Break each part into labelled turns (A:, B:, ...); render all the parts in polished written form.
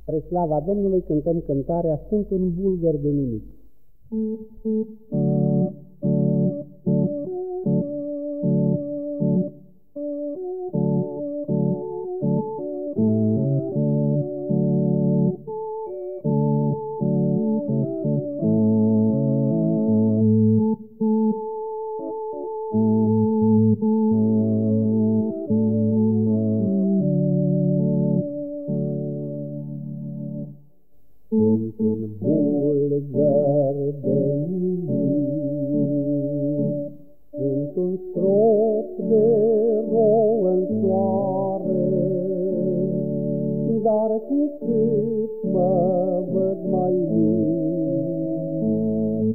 A: Spre slava Domnului cântăm cântarea Sunt un bulgăr de nimic.
B: Sunt un bulgăr de nimic, sunt un strop de rou în soare, dar cu cât mă văd mai mic,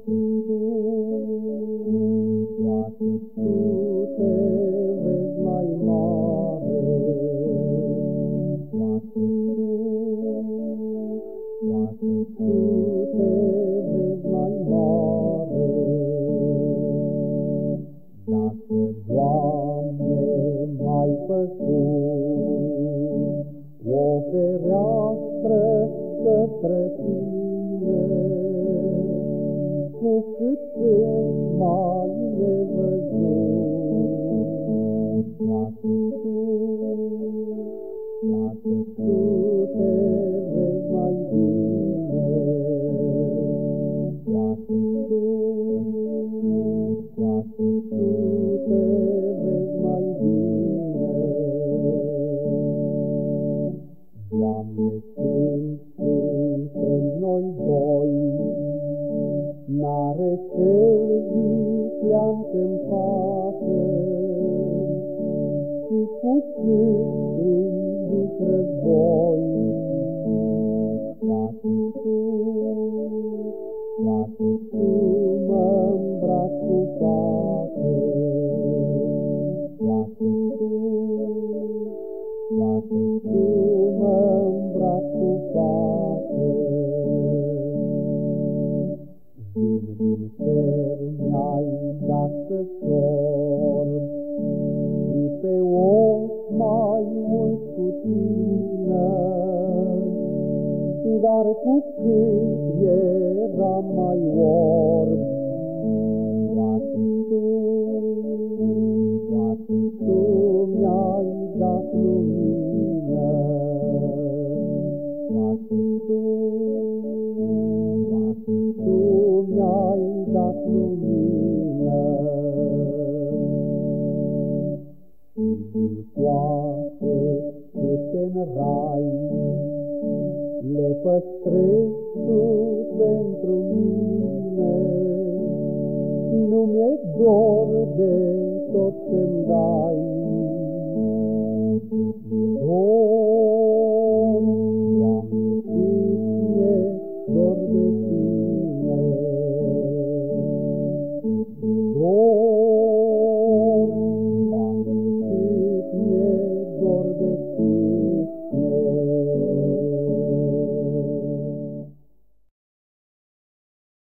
B: poate tu te vezi mai mare, poate tu te vezi mai mare. Dacă, Doamne, m-ai făcut o fereastră către Tine, cu cât sunt mai nevăzut, poate tu te vezi mai bine, poate tu te vezi mai bine. Doamne, când suntem noi doi, n-are cel viclean-te-n față, și cu cât îi duc război, poate tu mă-mbraci cu pace, poate tu mă-mbraci cu pace. Din cer mi-ai dat să sorb, și pe os mai mult cu Tine, dar cu cât eram mai orb, poate tu mi-ai dat lumină, poate tu mi-ai dat lumină. Și din toate câte-n rai le păstrezi tu pentru mine, nu mi-e dor de tot